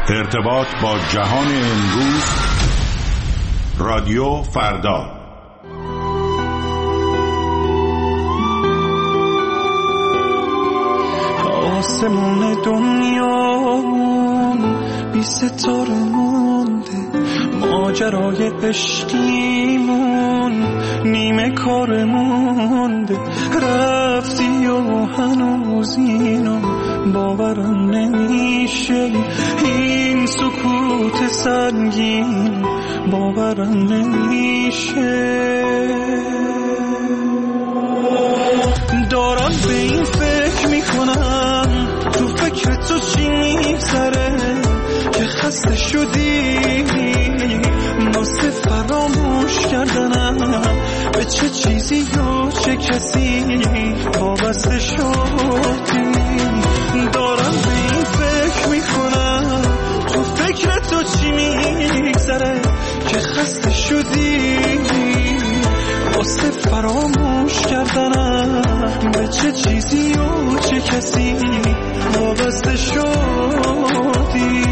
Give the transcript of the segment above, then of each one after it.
ارتباط با جهان امروز، رادیو فردا. آسمون دنیا بی ستاره مونده، ماجرای عشقیمون نیمه کار مونده. رفتی و هنوز اینو باورم نمیشه، این سکوت سنگین باورم نمیشه. دارم به این فکر میکنم، تو فکر تو چی میگذره که خسته شدی واسه فراموش کردنم به چه چیزی و چه کسی وابسته شدی. دارم به این فکر میکنم، تو فکر تو چی میگذره که خسته شدی واسه فراموش کردنم به چه چیزی و چه کسی وابسته شدی.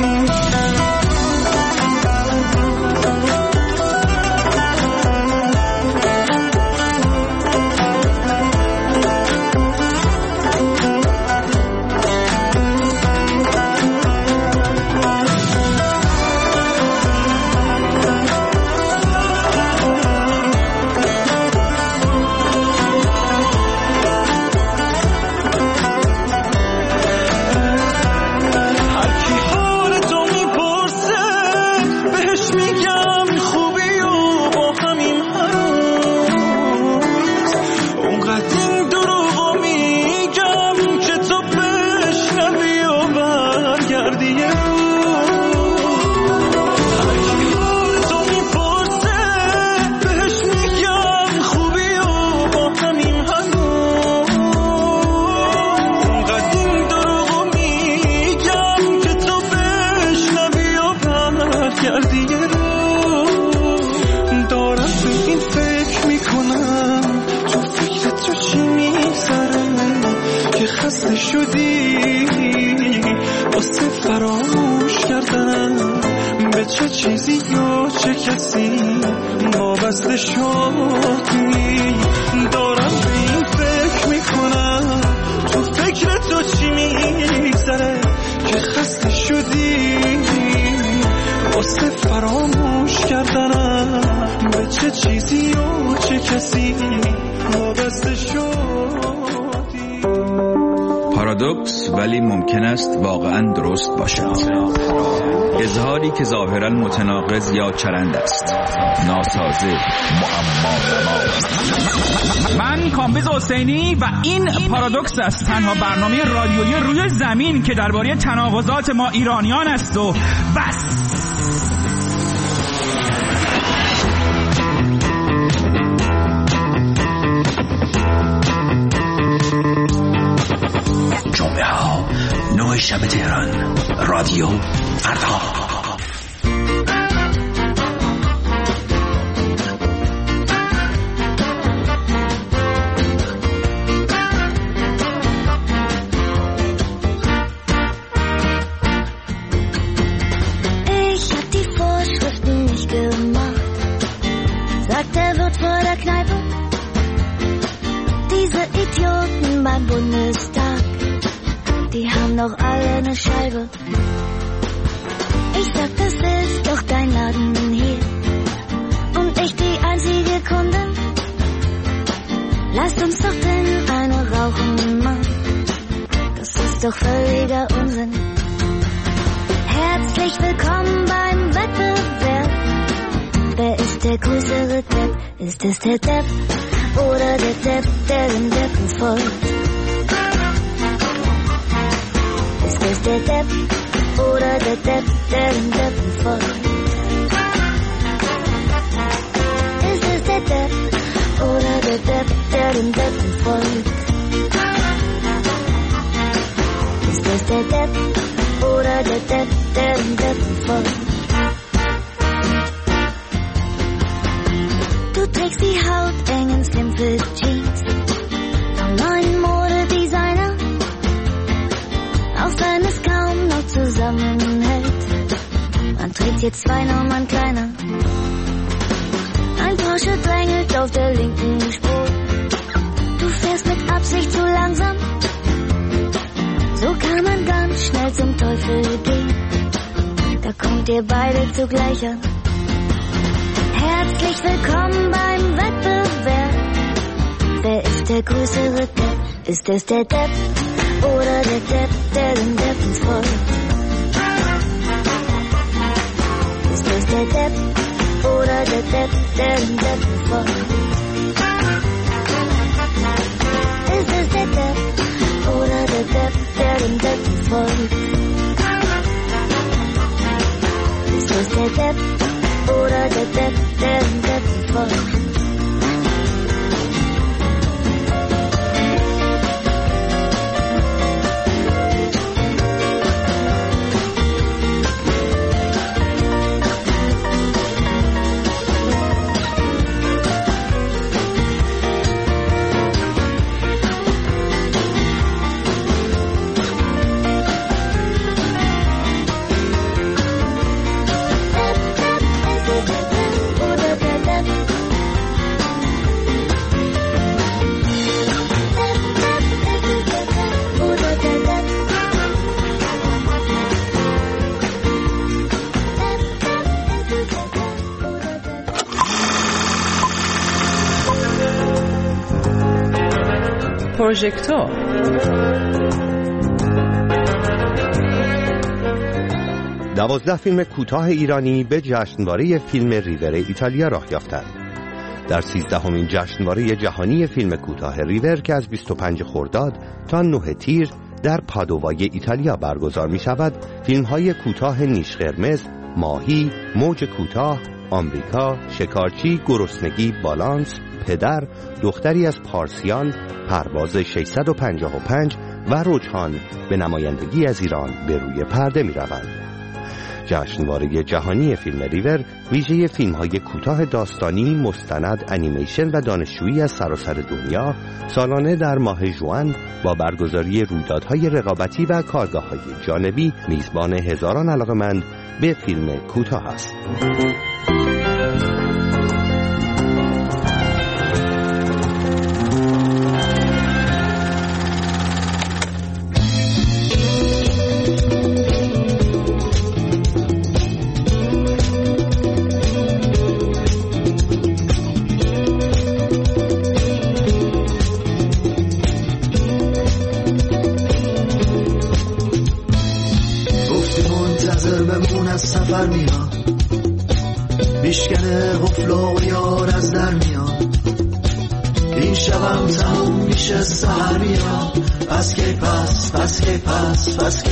پارادوکس ولی ممکن است واقعا درست باشد. اظهاری که ظاهرا متناقض یا چرند است، ناسازه، معما. من کامبیز حسینی و این پارادوکس است، تنها برنامه رادیویی روی زمین که درباره تناقضات ما ایرانیان است و بس. جمعه ها 9 شب تهران، رادیو فردا. Noch alle eine Scheibe. Ich sag, das ist doch dein Laden hier und ich die einzige Kundin. Lass uns doch denn eine rauchen, Mann. Das ist doch völliger Unsinn. Herzlich willkommen beim Wettbewerb. Wer ist der größere Depp? Ist es der Depp oder der Depp, der den Deppen folgt? Ist der Depp oder der Depp, der den Deppen folgt? Ist es der Depp oder der Depp, der den Deppen folgt? Ist es der Depp oder der Depp, der den Deppen folgt? Du trägst die hautengen Slimfit Jeans vom neuen Modedesigner, auch wenn es kaum noch zusammenhält. jetzt 2 Nummern kleiner. Ein Porsche drängelt auf der linken Spur. Du fährst mit Absicht zu langsam. So kann man ganz schnell zum Teufel gehen. Da kommt ihr beide zugleich an. Herzlich willkommen beim Wettbewerb. Wer ist der größere Depp? Ist es der Depp oder der Depp, der den Deppen folgt? Ist es der Depp oder der Depp, der den Deppen folgt? Ist es der Depp oder der Depp, der den Deppen folgt? Ist es der Depp oder der Depp, der den Deppen folgt? پروژکتور 12 فیلم کوتاه ایرانی به جشنواره فیلم ریور ایتالیا راه یافتند. در 13مین جشنواره جهانی فیلم کوتاه ریور که از 25 خرداد تا 9 تیر در پادوای ایتالیا برگزار می شود، فیلم های کوتاه نیش قرمز، ماهی، موج کوتاه، آمریکا، شکارچی، گرسنگی، بالانس، پدر، دختری از پارسیان، پرواز 655 و رجحان به نمایندگی از ایران به روی پرده می روند. جشنواره جهانی فیلم ریور ویژه فیلم‌های کوتاه داستانی، مستند، انیمیشن و دانشجویی از سراسر دنیا سالانه در ماه ژوئن با برگزاری رویدادهای رقابتی و کارگاه‌های جانبی میزبان هزاران علاقه‌مند به فیلم کوتاه است. سفر میاد میشکنه قفل و یار از در میاد این شبم تموم میشه سهر میاد پس کی پس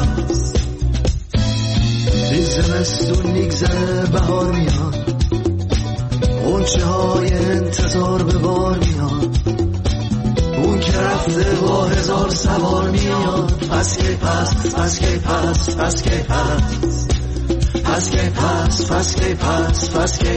این زمستون میگذره بهار میاد غنچه های انتظار به بار میاد اون که رفته با 1000 سوار میاد پس کی پس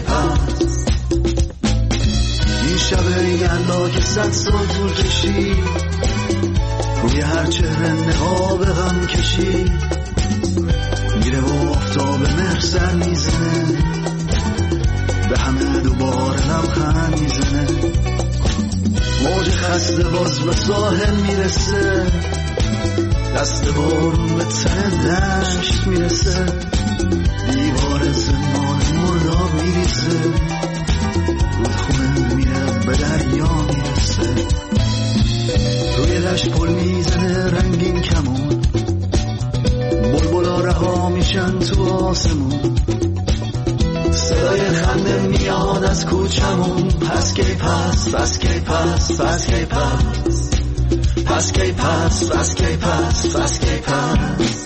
این شب یلا که 100 سال طول کشید روی هر چهره نقاب غم کشید میره و آفتاب مهر سر میزنه به همه دوباره لبخند میزنه موج خسته باز به ساحل میرسه دست بارون به تن دشت میرسه دیوار زمان مرداب میریزه رودخونه میره به دریا میرسه روی دشت پل میزنه رنگین کمون بلبلا رها میشن تو آسمون صدای خنده میاد از کوچمون پس کی پس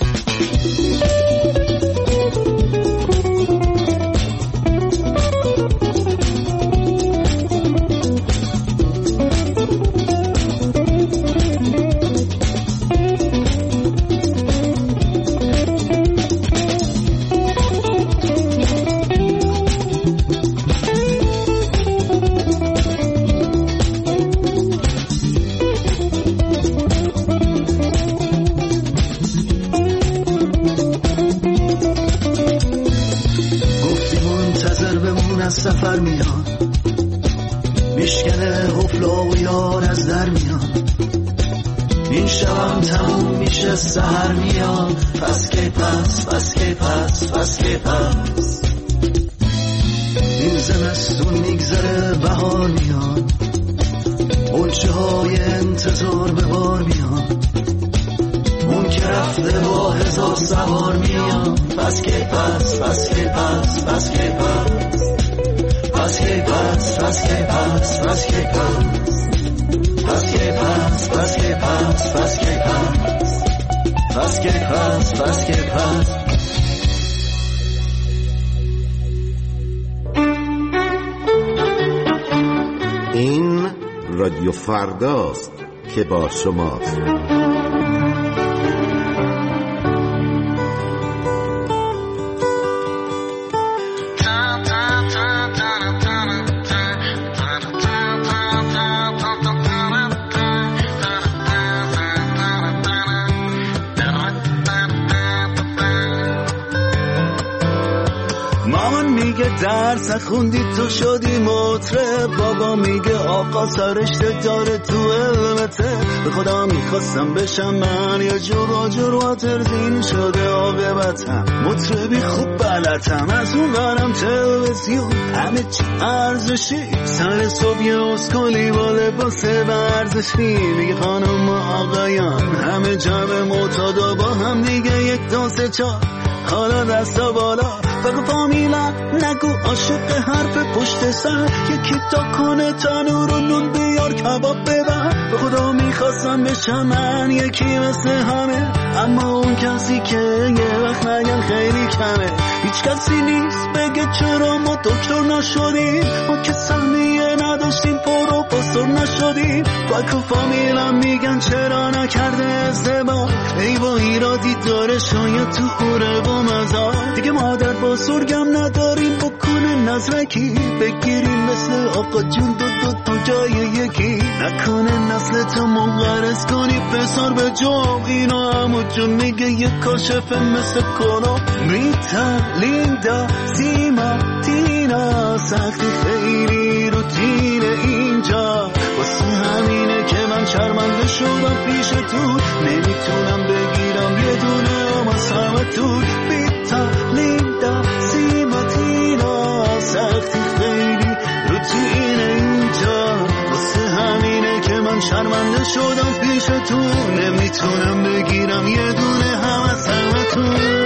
سفر میاد، میشکنه حفلا و یار از در میاد. این شبم تموم میشه سحر میاد. پس که پس این زمستون میگذره بهار میاد. قنچه های انتظار به بار میاد. اون که رفته با 1000 سوار میاد. پس که این رادیو فرداست که با شماست. درس خوندی تو شدی مطرب، بابا میگه آقا سرشته داره تو علمته. به خدا میخواستم بشم من یه جور واترزین شده آقابتم. مطربی خوب بلدم، از اون برم تلویزیون همه چی ارزشی. سر صبح یه اسکولی با لباس ورزشی، میگه خانم و آقایان همه جمع معتادا با هم دیگه 1 2 3 4 حالا دستا بالا. فقط فامیلا نگو عاشق حرف پشت سر. یکی تا کنه تنور و نون بیار کباب ببر. به خدا میخواستم بشم من یکی مثل همه، اما اون کسی که یه وقت نگن خیلی کمه. هیچ کسی نیست بگه چرا ما دکتر نشدیم، ما که سهمیه نداشتیم پروفسور نشدیم. باکو فامیلا میگن چرا نکرده ازدواج، ای با ایرادی داره شاید تو خوره با مزار. دیگه مادر بزرگم نداریم بکنه نظرکی، بگیریم مثل آقا جون دو جای یکی. نکنه نسل تو منقرض کنی پسر به جام. اینا همو جون میگه یه کاشفه مثل کنو. میتا لیندا سیما تینا سختی خیلی روتین اینجا. واسه همینه که من شرمنده شدم پیش تو، نمیتونم بگیرم یه دونه اما سمتون. میتا لیندا سیما تینا سختی خیلی روتین اینجا. واسه همینه که من شرمنده شدم پیش تو، نمیتونم بگیرم یه دونه هم از همتون.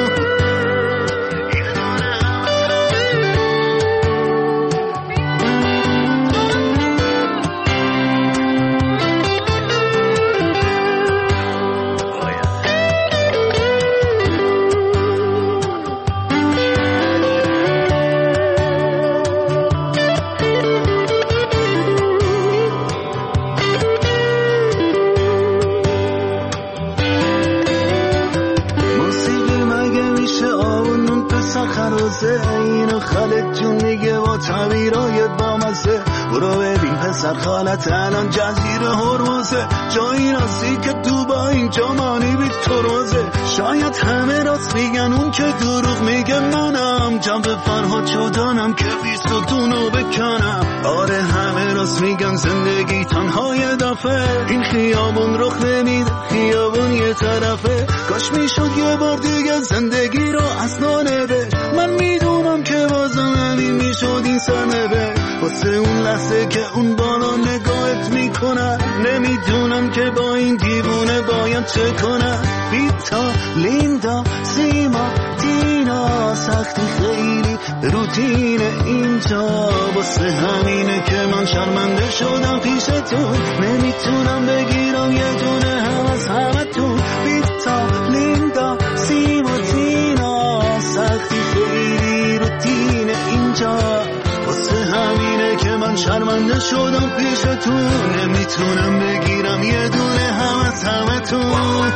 اینو خالد جون میگه با تعبیرای بامزه. برو ببین پسر خالت الان جزیره هرمزه، جایی راستی که تو با اینجا مانی بی تروزه. شاید همه راست میگن اون که دروغ میگه منم، جنب فرهاد شدنم که 22 بکنم. آره همه راست میگن زندگی تنها یه دفعه، این خیابون رخ نمیده خیابون یه طرفه. کاش میشد یه بار دیگه زندگی رو از نانوشت. من میدونم که بازم همین میشد این سرنوشت. واسه اون لحظه که اون بالا نگاهت میکنن، نمیدونم که با این دیوونه باید چه کنن. بیتا لیندا سیما تینا سختی خیلی روتین اینجا. واسه همینه که من شرمنده شدم پیش تو، نمیتونم بگیرم یه دونه هم از همتون. بیتا لیندا سیما تینا سختی خیلی روتین اینجا. واسه همینه که من شرمنده شدم پیش تو، نمیتونم بگیرم یه دونه هم از همتون.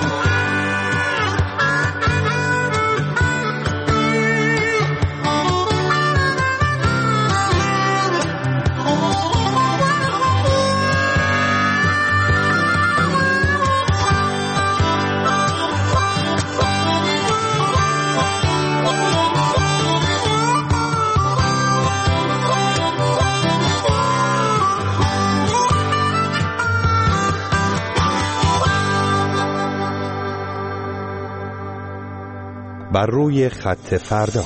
بر روی خط فردا.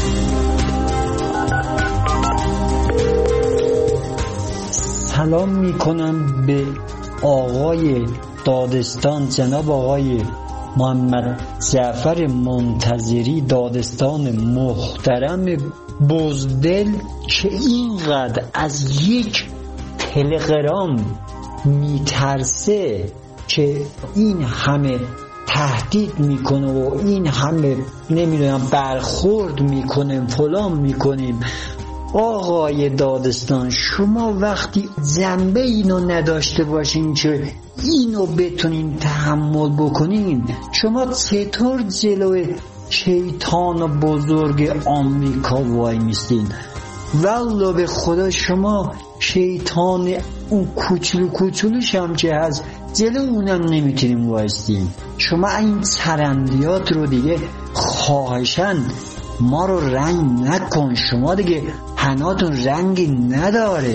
سلام میکنم به آقای دادستان، جناب آقای محمد جعفر منتظری، دادستان محترم بزدل، که اینقدر از یک تلگرام میترسه که این همه تهدید میکنه و این همه نمیدونم برخورد میکنه فلان میکنیم. آقای دادستان، شما وقتی جنبه اینو نداشته باشین که اینو بتونین تحمل بکنین، شما چطور جلوی شیطان بزرگ آمریکا وای میستین؟ والله به خدا شما شیطان اون کوچولوش هم که هست جلو اونم نمیتونیم وایستین. شما این چرندیات رو دیگه خواهشن ما رو رنگ نکن، شما دیگه حناتون رنگی نداره.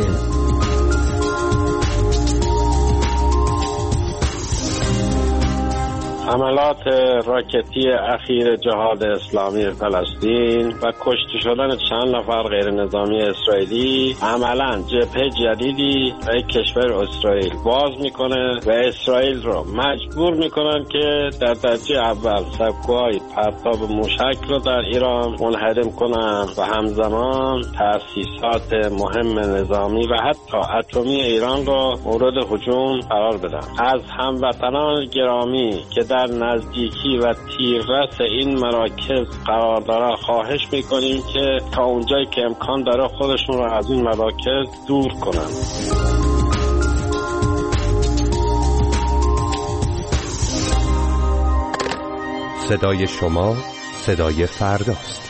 حملات راکتی اخیر جهاد اسلامی فلسطین و کشته شدن چند نفر غیر نظامی اسرائیلی عملاً جبهه جدیدی برای کشور اسرائیل باز میکنه و اسرائیل رو مجبور میکنن که در درجه اول سبکوهای پرتاب موشک رو در ایران منهدم کنن و همزمان تأسیسات مهم نظامی و حتی اتمی ایران رو مورد هجوم قرار بدن. از هموطنان گرامی که در نزدیکی و تیررس این مراکز قرار داره خواهش میکنیم که تا اونجایی که امکان داره خودشون رو از این مراکز دور کنن. صدای شما صدای فرداست.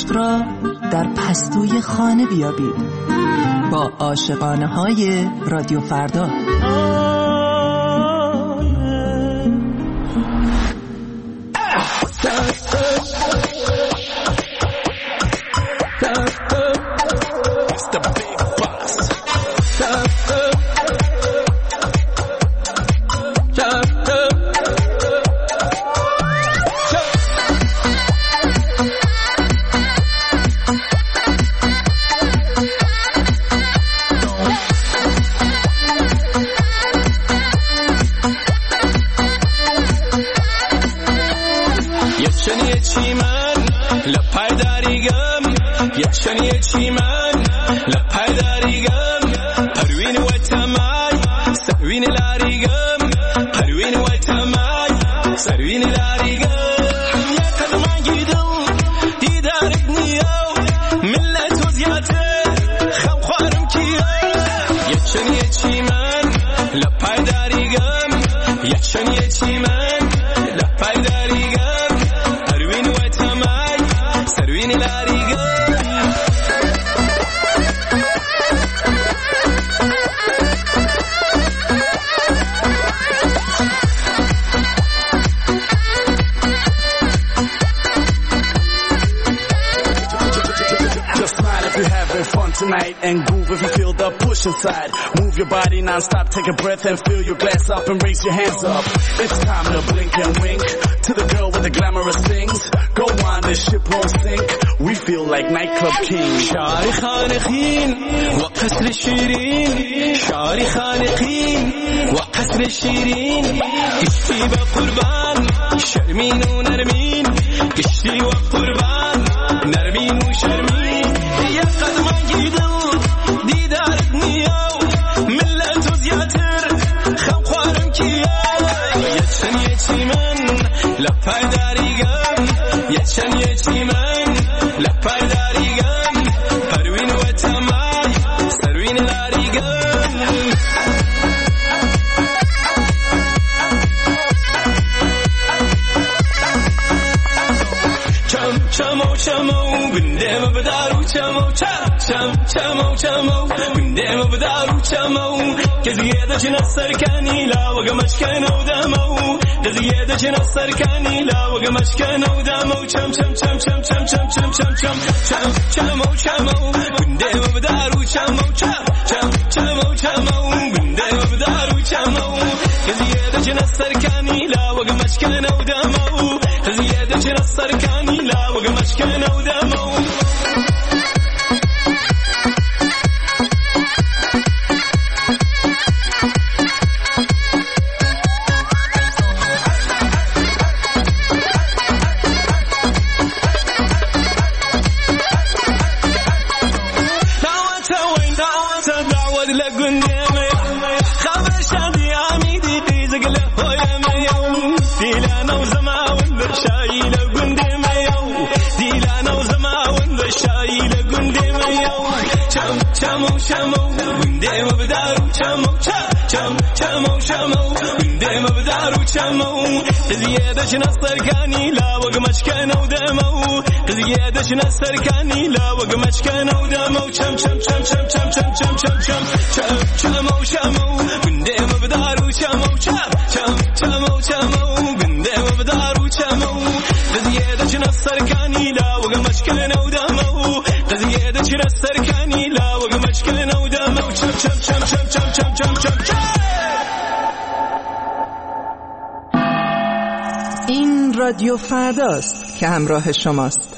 عشق را در پستوی خانه بیابید با عاشقانه های رادیو فردا. And groove if you feel the push inside. Move your body non-stop, take a breath and fill your glass up and raise your hands up. It's time to blink and wink to the girl with the glamorous things. Go on, this ship won't sink. We feel like nightclub kings. شعر خانقين وقصر شيرين شعر خانقين وقصر شيرين قشتي بقربان شرمين ونرمين قشتي وقربان نرمين وشرمين يا قدم جيدل ديدارك نياو ملت وزياتر خوارم كيا يتشن من لباي داريغم يتشن من لباي داريغم پروين وتماي سروين داريغم چمو چمو بندم بدارو چمو چمو چمو بندم بدارو چمو كزيادة جنسر كاني لا وقمش كانوا دمو كزيادة جنسر كاني لا وقمش كانوا دمو چم چم چم چم چم چم چم چم چم چمو چمو بندم بدارو چمو چمو چمو بندم بدارو چمو كزيادة جنسر كاني لا وقمش كانوا دمو كزيادة جنسر كاني لا وقمش كانوا دمو زيادة نصر كاني لا وقمش كانوا دمو زيادة نصر كاني لا وقمش كانوا دمو شم شم شم شم شم شم شم شم شم شمو شمو بندم بدارو شمو شم شمو شمو بندم بدارو شمو زيادة نصر كاني لا وقمش كانوا دمو زيادة نصر كاني لا وقمش كانوا دمو شم شم شم شم شم شم شم شم. این رادیو فرداست که همراه شماست.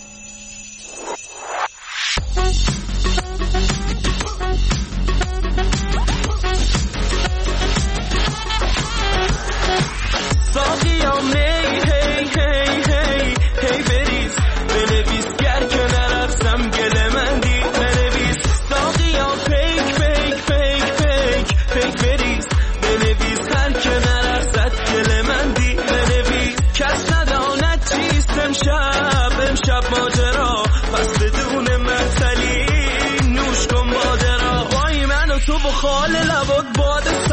امشب ماجرا پس بدون مثلی نوش کن مادرا وای من و تو بخال لبات باد